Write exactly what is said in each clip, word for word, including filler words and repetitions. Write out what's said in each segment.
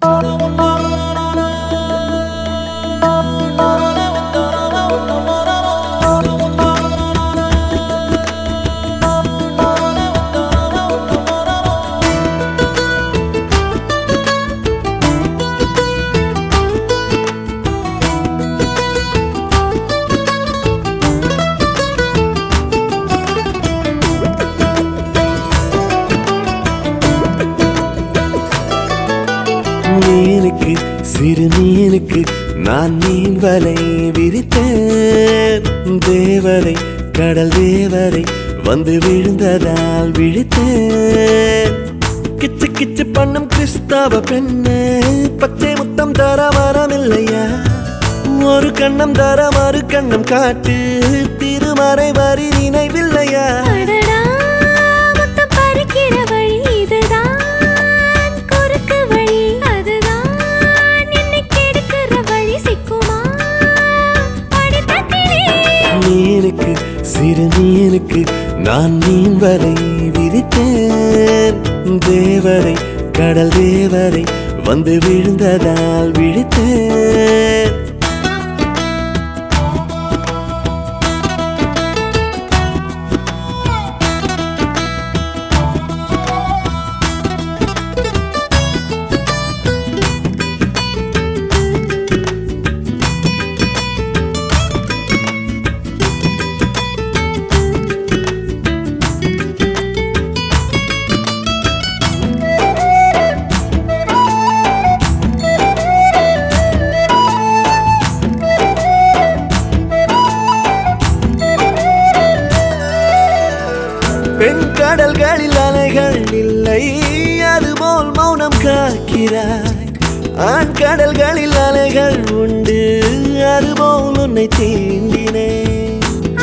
மீனுக்கு சிறு மீனுக்கு நான் மீன் வலை விரித்தேன். தேவதை கடல் தேவதை வந்து விழுந்ததால் விழித்தேன். கிச்சு கிச்சு பண்ணும் கிறிஸ்தவ பெண்ணு பச்சை முத்தம் தர வரமில்லையா? ஒரு கண்ணம் தர மறு கண்ணம் காட்டு திருமறை வரி நினைவில்லையா? மீனுக்கு சிறு மீனுக்கு நான் மீன் வலை விரித்தேன். தேவதை கடல் தேவதை வந்து விழுந்ததால் விழித்தேன். பெண் கடல்களில் அலைகள் இல்லை, அதுபோல் மௌனம் காக்கிறாய். ஆண் கடல்களில் அலைகள் உண்டு, அதுபோல் உன்னை தீண்டினேன்.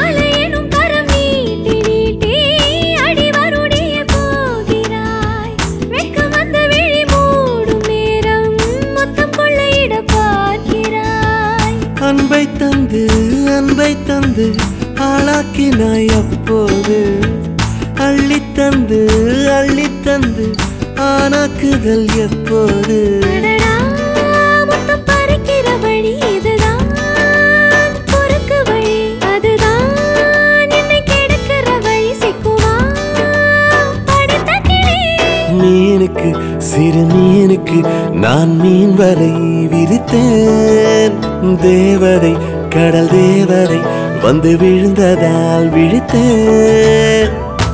அன்பை தந்து அன்பை தந்து ஆளாக்கினாய் அப்போது, அள்ளித்தந்து அள்ளித்தந்து ஆனாக்குதல் எப்போது? மீனுக்கு சிறு மீனுக்கு நான் மீன் வலை விரித்தேன். தேவதை கடல் தேவதை வந்து விழுந்ததால் விழித்தேன்.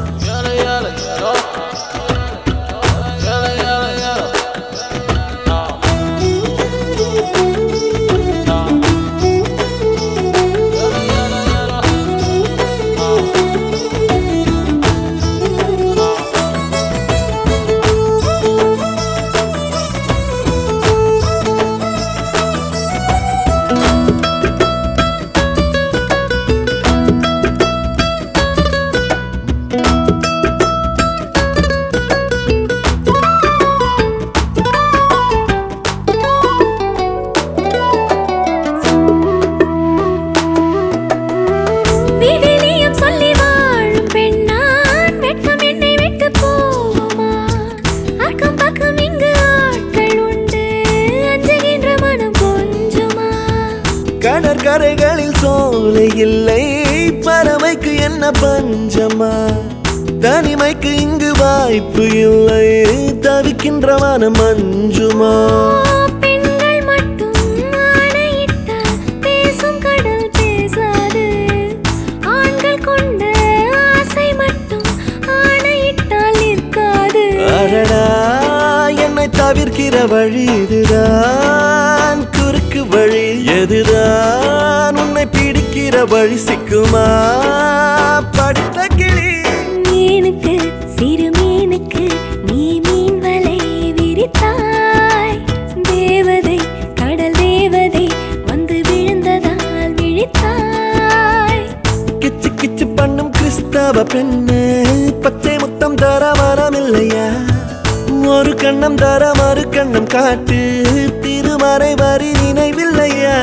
கடற்கரைகளில் சோலை இல்லை, பறவைக்கு என்ன பஞ்சமா? தனிமைக்கு இங்கு வாய்ப்பு இல்லை, தவிக்கின்ற மனம் அஞ்சுமா? பெண்கள் மட்டும் ஆணையிட்டால் பேசும் கடல் பேசாது, ஆண்கள் கொண்ட ஆசை மட்டும் ஆணையிட்டால் நிற்காது. அடடா, என்னை தவிர்க்கிற வழி இதுதான், குறுக்கு வழி எதுதான்? உன்னை பிடிக்கிற வழி சிக்குமா? படித்த கிளி மீனுக்கு சிறு மீனுக்கு நீ மீன் வலை விரித்தாய். தேவதை கடல் தேவதை வந்து விழுந்ததால் விழித்தாய். கிச்சு கிச்சு பண்ணும் கிறிஸ்தவ பெண்ணு பச்சை முத்தம் தர வரமில்லையா? ஒரு கண்ணம் தர மறு கண்ணம் காட்டு திருமறை வரி நினைவில்லையா?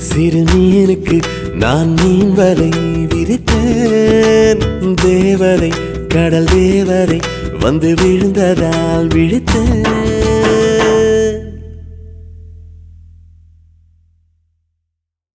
சிறு மீனுக்கு நான் மீன் வலை விரித்தேன். தேவதை கடல் தேவதை வந்து விழுந்ததால் விழித்தேன்.